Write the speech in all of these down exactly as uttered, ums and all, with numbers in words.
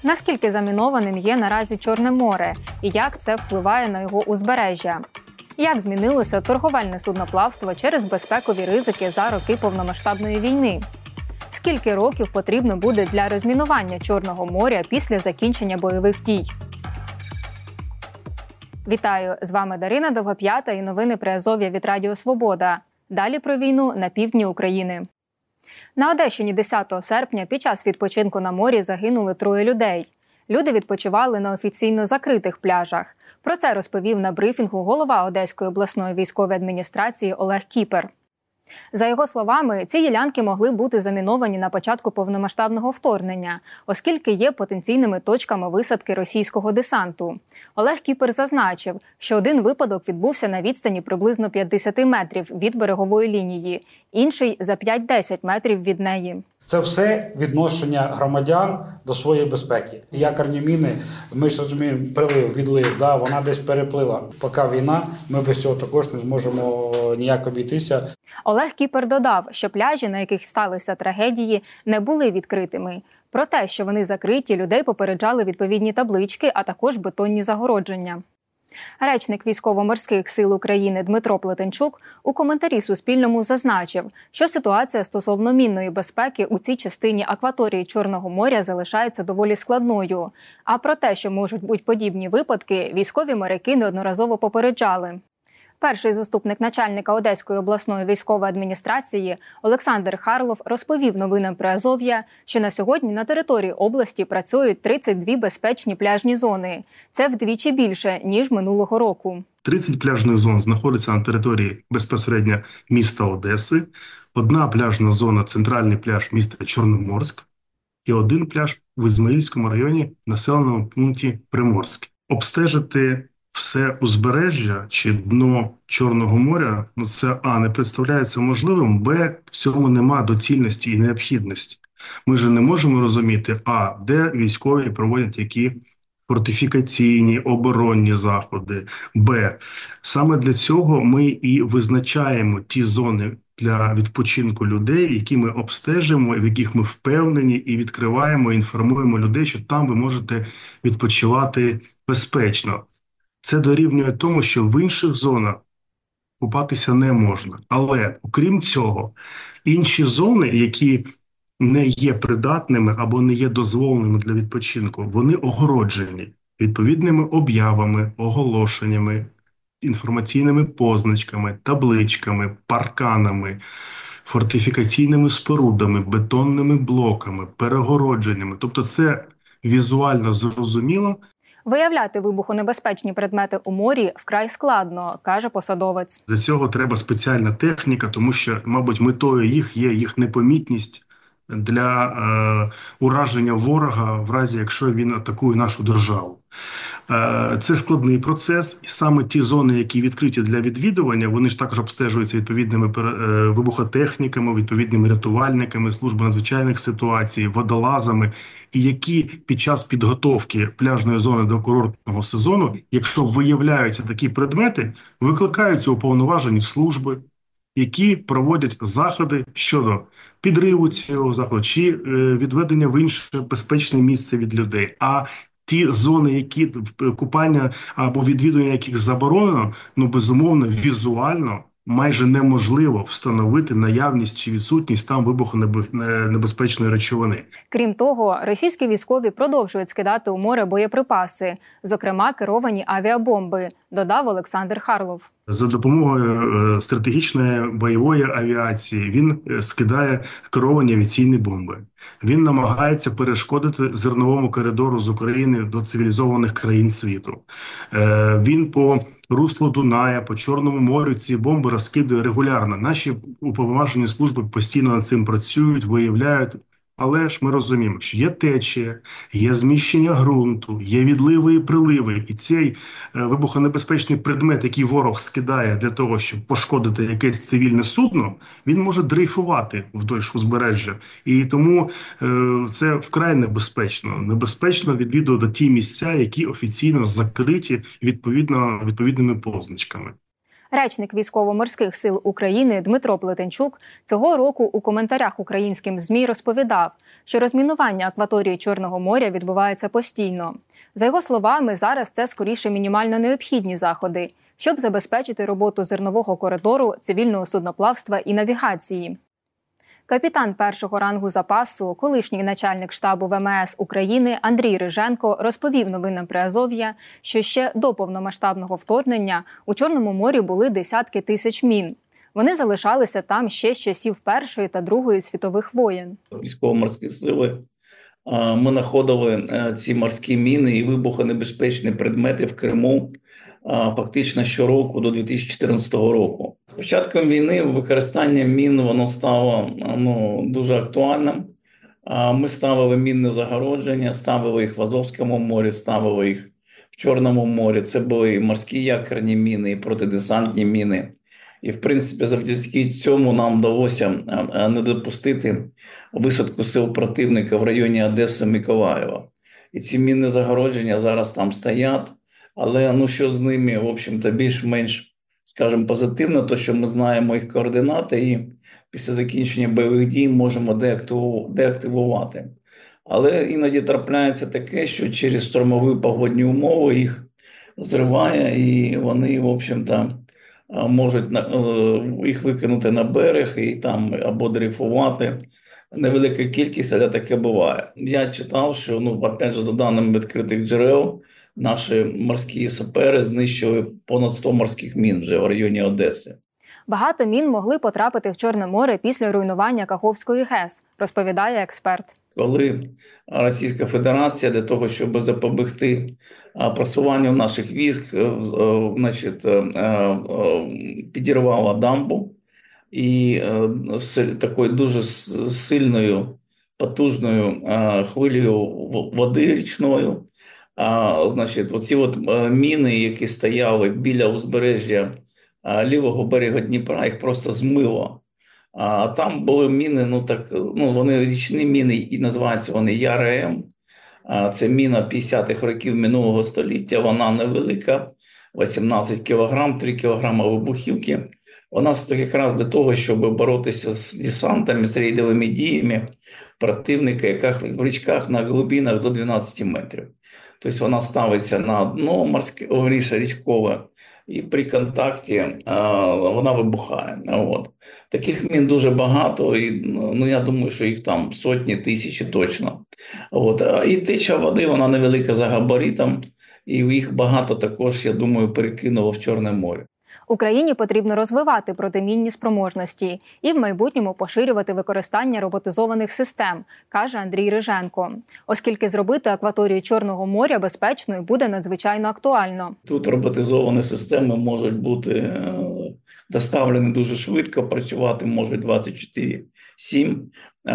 Наскільки замінованим є наразі Чорне море і як це впливає на його узбережжя? Як змінилося торговельне судноплавство через безпекові ризики за роки повномасштабної війни? Скільки років потрібно буде для розмінування Чорного моря після закінчення бойових дій? Вітаю! З вами Дарина Довгоп'ята і новини Приазов'я від Радіо Свобода. Далі про війну на півдні України. На Одещині десятого серпня під час відпочинку на морі загинули троє людей. Люди відпочивали на офіційно закритих пляжах. Про це розповів на брифінгу голова Одеської обласної військової адміністрації Олег Кіпер. За його словами, ці ділянки могли бути заміновані на початку повномасштабного вторгнення, оскільки є потенційними точками висадки російського десанту. Олег Кіпер зазначив, що один випадок відбувся на відстані приблизно п'ятдесят метрів від берегової лінії, інший – за п'ять-десять метрів від неї. Це все відношення громадян до своєї безпеки. Якорні міни, ми ж розуміємо, прилив, відлив, да, вона десь переплила. Поки війна, ми без цього також не зможемо ніяк обійтися. Олег Кіпер додав, що пляжі, на яких сталися трагедії, не були відкритими. Про те, що вони закриті, людей попереджали відповідні таблички, а також бетонні загородження. Речник Військово-морських сил України Дмитро Плетенчук у коментарі Суспільному зазначив, що ситуація стосовно мінної безпеки у цій частині акваторії Чорного моря залишається доволі складною. А про те, що можуть бути подібні випадки, військові моряки неодноразово попереджали. Перший заступник начальника Одеської обласної військової адміністрації Олександр Харлов розповів новинам Приазов'я, що на сьогодні на території області працюють тридцять дві безпечні пляжні зони. Це вдвічі більше, ніж минулого року. тридцять пляжних зон знаходяться на території безпосередньо міста Одеси, одна пляжна зона – центральний пляж міста Чорноморськ і один пляж в Ізмаїльському районі населеному пункті Приморськ. Обстежити все узбережжя чи дно Чорного моря, ну це а, не представляється можливим, б, в цьому нема доцільності і необхідності. Ми ж не можемо розуміти, а, де військові проводять які фортифікаційні, оборонні заходи, б, саме для цього ми і визначаємо ті зони для відпочинку людей, які ми обстежуємо, в яких ми впевнені і відкриваємо, інформуємо людей, що там ви можете відпочивати безпечно. Це дорівнює тому, що в інших зонах купатися не можна. Але, окрім цього, інші зони, які не є придатними або не є дозволеними для відпочинку, вони огороджені відповідними об'явами, оголошеннями, інформаційними позначками, табличками, парканами, фортифікаційними спорудами, бетонними блоками, перегородженнями. Тобто це візуально зрозуміло. Виявляти вибухонебезпечні предмети у морі вкрай складно, каже посадовець. Для цього треба спеціальна техніка, тому що, мабуть, метою їх є їх непомітність для е, ураження ворога в разі, якщо він атакує нашу державу. Е, це складний процес, і саме ті зони, які відкриті для відвідування, вони ж також обстежуються відповідними е, вибухотехніками, відповідними рятувальниками, служби надзвичайних ситуацій, водолазами, і які під час підготовки пляжної зони до курортного сезону, якщо виявляються такі предмети, викликаються уповноважені служби, які проводять заходи щодо підриву цього заходу чи е, відведення в інше безпечне місце від людей. А ті зони, які купання або відвідування яких заборонено, ну безумовно, візуально майже неможливо встановити наявність чи відсутність там вибухонебезпечної речовини. Крім того, російські військові продовжують скидати у море боєприпаси, зокрема керовані авіабомби, додав Олександр Харлов. За допомогою стратегічної бойової авіації він скидає керовані авіаційні бомби. Він намагається перешкодити зерновому коридору з України до цивілізованих країн світу. Він по руслу Дуная, по Чорному морю ці бомби розкидує регулярно. Наші уповноважені служби постійно над цим працюють, виявляють. Але ж ми розуміємо, що є течія, є зміщення ґрунту, є відливи і приливи. І цей вибухонебезпечний предмет, який ворог скидає для того, щоб пошкодити якесь цивільне судно, він може дрейфувати вдовж узбережжя. І тому е, це вкрай небезпечно. Небезпечно відвідувати ті місця, які офіційно закриті відповідно відповідними позначками. Речник Військово-морських сил України Дмитро Плетенчук цього року у коментарях українським ЗМІ розповідав, що розмінування акваторії Чорного моря відбувається постійно. За його словами, зараз це скоріше мінімально необхідні заходи, щоб забезпечити роботу зернового коридору, цивільного судноплавства і навігації. Капітан першого рангу запасу, колишній начальник штабу ВМС України Андрій Риженко розповів новинам Приазов'я, що ще до повномасштабного вторгнення у Чорному морі були десятки тисяч мін. Вони залишалися там ще з часів Першої та Другої світових воєн. Військово-морські сили, ми знаходили ці морські міни і вибухонебезпечні предмети в Криму фактично щороку до дві тисячі чотирнадцятого року. З початком війни використання мін воно стало ну, дуже актуальним. Ми ставили мінне загородження, ставили їх в Азовському морі, ставили їх в Чорному морі. Це були і морські якорні міни, і протидесантні міни. І, в принципі, завдяки цьому нам вдалося не допустити висадку сил противника в районі Одеси-Миколаєва. І ці мінні загородження зараз там стоять. Але ну що з ними, в общем-то, більш-менш, скажімо, позитивно, то що ми знаємо їх координати і після закінчення бойових дій можемо деактивувати. Але іноді трапляється таке, що через штормові погодні умови їх зриває і вони, в общем-то, можуть їх викинути на берег і там або дрейфувати. Невелика кількість, але таке буває. Я читав, що, ну, опять же, за даними відкритих джерел, наші морські сапери знищили понад сто морських мін вже в районі Одеси. Багато мін могли потрапити в Чорне море після руйнування Каховської ГЕС, розповідає експерт. Коли Російська Федерація для того, щоб запобігти просуванню наших військ, значить, підірвала дамбу і такою дуже сильною, потужною хвилею води річною, А, значить, оці от міни, які стояли біля узбережжя лівого берега Дніпра, їх просто змило. А там були міни, ну так, ну вони річні міни, і називаються вони ЯРМ. А, це міна п'ятдесятих років минулого століття, вона невелика, вісімнадцять кілограм, три кілограми вибухівки. Вона якраз для того, щоб боротися з десантами, з рейдовими діями противника, яка в річках на глибинах до дванадцяти метрів. Тобто вона ставиться на дно морське, ріша річкове, і при контакті а, вона вибухає. От. Таких мін дуже багато, і ну, я думаю, що їх там сотні, тисячі точно. От. І теча води, вона невелика за габаритом, і їх багато також, я думаю, перекинуло в Чорне море. Україні потрібно розвивати протимінні спроможності і в майбутньому поширювати використання роботизованих систем, каже Андрій Риженко, оскільки зробити акваторію Чорного моря безпечною буде надзвичайно актуально. Тут роботизовані системи можуть бути доставлені дуже швидко, працювати можуть двадцять чотири сім.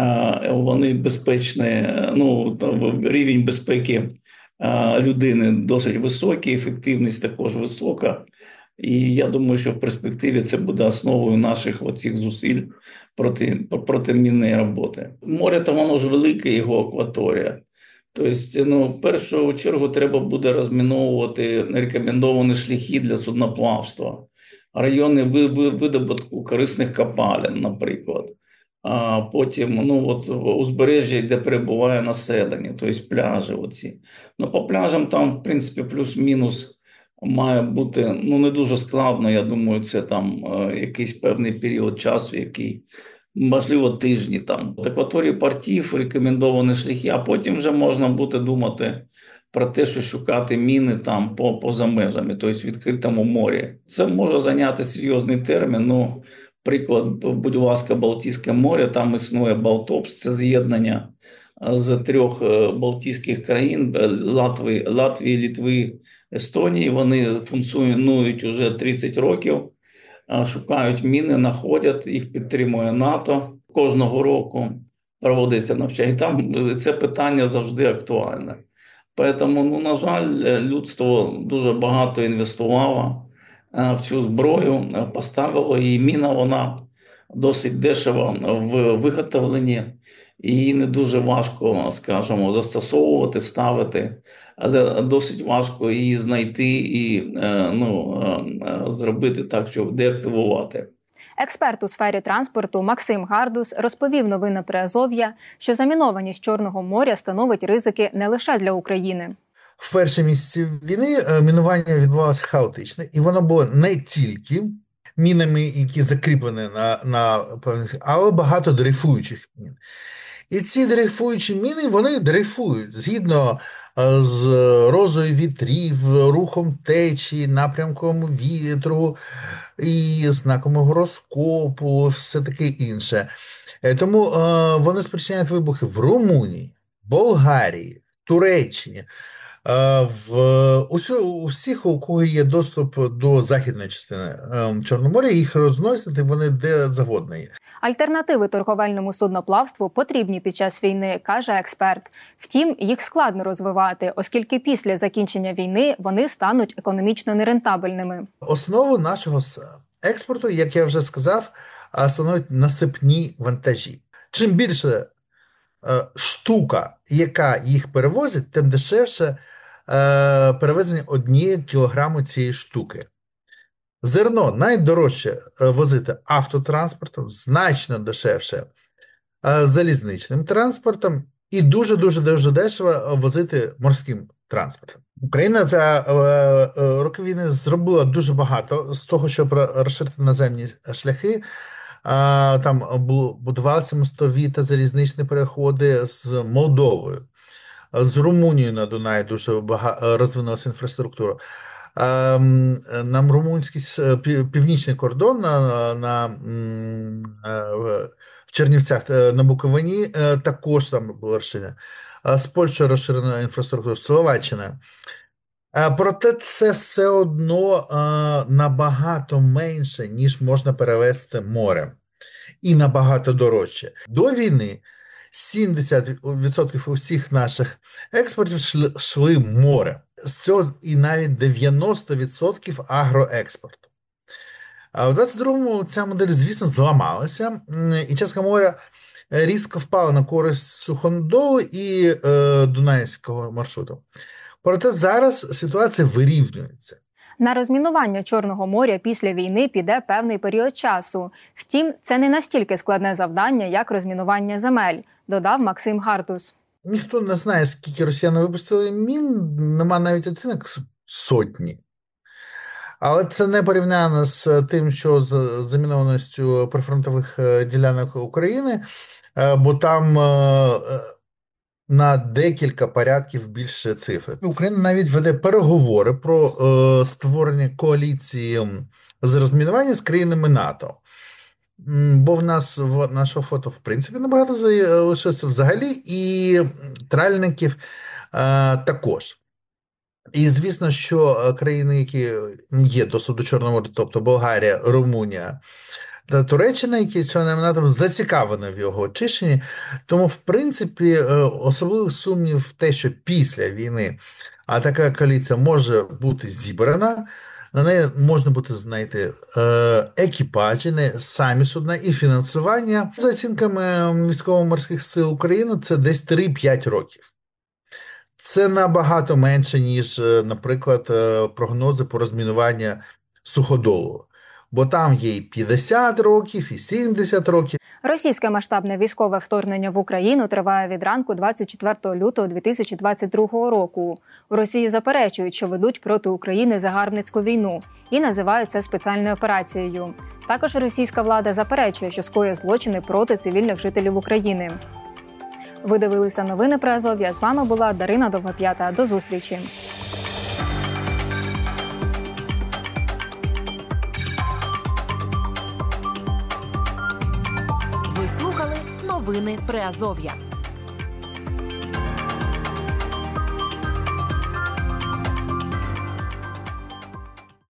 Вони безпечні, ну, рівень безпеки людини досить високий, ефективність також висока. І я думаю, що в перспективі це буде основою наших оцих зусиль проти, протимінної роботи. Море там воно ж велике, його акваторія. Тобто, ну, в першу чергу треба буде розміновувати рекомендовані шляхи для судноплавства, райони видобутку корисних копалин, наприклад. А потім, ну, от узбережжя, де перебуває населення, тобто пляжі оці. Ну, по пляжам там, в принципі, плюс-мінус має бути, ну, не дуже складно, я думаю, це там е, якийсь певний період часу, який, можливо, тижні там. В акваторії портів рекомендовані шляхи, а потім вже можна буде думати про те, що шукати міни там по, поза межами, тобто в відкритому морі. Це може зайняти серйозний термін, ну, приклад, будь ласка, Балтійське море, там існує Балтопс, це з'єднання з трьох балтійських країн Латвії, Латвії, Литви, Естонії. Вони функціонують уже тридцять років, шукають міни, знаходять, їх підтримує НАТО. Кожного року проводиться навчання. І там це питання завжди актуальне. Тому, ну, на жаль, людство дуже багато інвестувало в цю зброю, поставило її. Міна, вона досить дешева в виготовленні. і її не дуже важко, скажімо, застосовувати, ставити, але досить важко її знайти і ну, зробити так, щоб деактивувати. Експерт у сфері транспорту Максим Гардус розповів новини Приазов'я, що замінованість Чорного моря становить ризики не лише для України. В перші місяці війни мінування відбувалося хаотично, і воно було не тільки мінами, які закріплені на, на певних, але багато дрейфуючих мін. І ці дрейфуючі міни, вони дрейфують згідно з розою вітрів, рухом течії, напрямком вітру і знаком гороскопу, все таке інше. Тому е, вони спричиняють вибухи в Румунії, Болгарії, Туреччині, е, в усю, усіх, у кого є доступ до західної частини е, Чорного моря, їх розносять, і вони де завгодно є. Альтернативи торговельному судноплавству потрібні під час війни, каже експерт. Втім, їх складно розвивати, оскільки після закінчення війни вони стануть економічно нерентабельними. Основу нашого експорту, як я вже сказав, становить насипні вантажі. Чим більше штука, яка їх перевозить, тим дешевше перевезення однієї кілограму цієї штуки. Зерно найдорожче возити автотранспортом, значно дешевше залізничним транспортом і дуже-дуже дешево возити морським транспортом. Україна за роки війни зробила дуже багато з того, щоб розширити наземні шляхи. Там будувалися мостові та залізничні переходи з Молдовою, з Румунією на Дунаї дуже багато розвинулася інфраструктура. Нам румунський північний кордон на, на, в Чернівцях на Буковині також там було розширено. З Польщею розширена інфраструктура, Словаччина. Проте це все одно набагато менше, ніж можна перевезти морем. І набагато дорожче. До війни сімдесят відсотків усіх наших експортів йшли, йшли морем. З цього і навіть дев'яносто відсотків агроекспорту. А в двадцять другому ця модель, звісно, зламалася, і Чеське море різко впало на користь Суходолу і е, Дунайського маршруту. Проте зараз ситуація вирівнюється. На розмінування Чорного моря після війни піде певний період часу. Втім, це не настільки складне завдання, як розмінування земель, додав Максим Гардус. Ніхто не знає, скільки росіяни випустили мін, нема навіть оцінок сотні. Але це не порівняно з тим, що з замінованістю прифронтових ділянок України, бо там на декілька порядків більше цифр. Україна навіть веде переговори про е, створення коаліції з розмінування з країнами НАТО. Бо в нас в нашого фото, в принципі, набагато залишилося взагалі, і тральників е, також. І, звісно, що країни, які є доступ до Чорного моря, тобто Болгарія, Румунія та Туреччина, які членами НАТО, зацікавлені в його очищенні. Тому, в принципі, особливий сумнів в те, що після війни а така коаліція може бути зібрана, на неї можна буде знайти екіпажі, не самі судна і фінансування. За оцінками військово-морських сил України, це десь три-п'ять років. Це набагато менше, ніж, наприклад, прогнози по розмінуванню Суходолу. Бо там є і п'ятдесят років, і сімдесят років. Російське масштабне військове вторгнення в Україну триває від ранку двадцять четвертого лютого дві тисячі двадцять другого року. У Росії заперечують, що ведуть проти України загарбницьку війну і називають це спеціальною операцією. Також російська влада заперечує, що скоює злочини проти цивільних жителів України. Ви дивилися новини Приазов'я. З вами була Дарина Довгоп'ята. До зустрічі. Ви слухали новини Приазов'я.